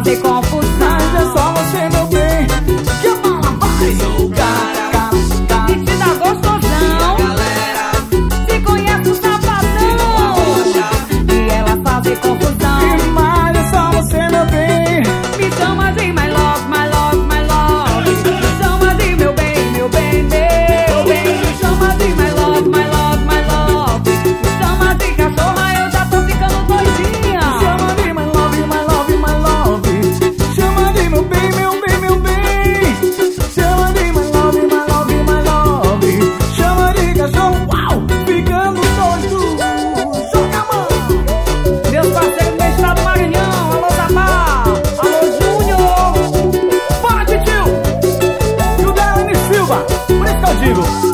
fazer confusão. Mas é só você, meu bem, que a bala vai. Eu sou o cara E te dá gostosão. galera Se conhece o safadão. E ela fazer confusão. Mas é só você, meu bem. Me chama de my love, my love, my love. Me chama de meu bem, meu bem, meu bem. Me chama de my love, my love, my love. Me chama de cachorra, eu já tô ficando doidinha. Chama de my love, my love, my love. Chama de meu bem, meu bem, meu bem. Chama de my love, my love, my love. Chama de cachorro, uau, ficando doido. Joga a mão. Meus parceiros do estado do Maranhão, alô Zabá, alô Júnior. Bora, tio. E o Dela Silva, por isso que eu digo.